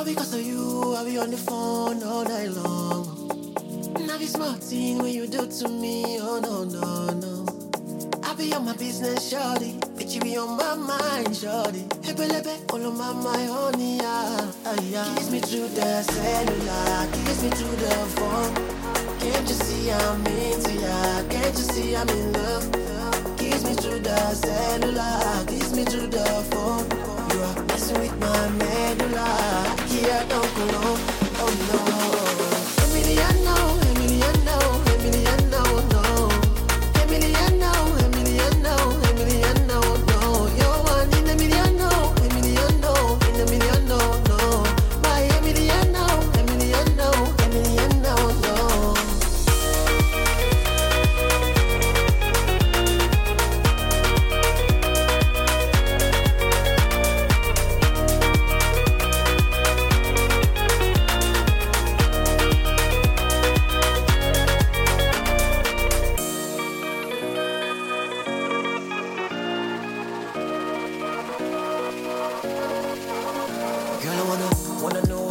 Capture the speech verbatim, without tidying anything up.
because of you, I be on the phone all night long. Now this small thing when you do to me, oh no, no, no. I be on my business, shorty. Bitch, you be on my mind, shorty. Hebelebe, all on my mind, honey, yeah, ah, yeah. Kiss me through the cellular, kiss me through the phone. Can't you see I'm into ya? Can't you see I'm in love? Kiss me through the cellular, kiss me through the phone. You are messing with my medulla. Here, don't go low, oh no. Emiliano, Emiliano, Emiliano, no. Emiliano, Emiliano, Emiliano, no. You're one in a million, no. Emiliano, in a million, no, no. My Emiliano, Emiliano, Emiliano, no. Girl, I wanna, wanna know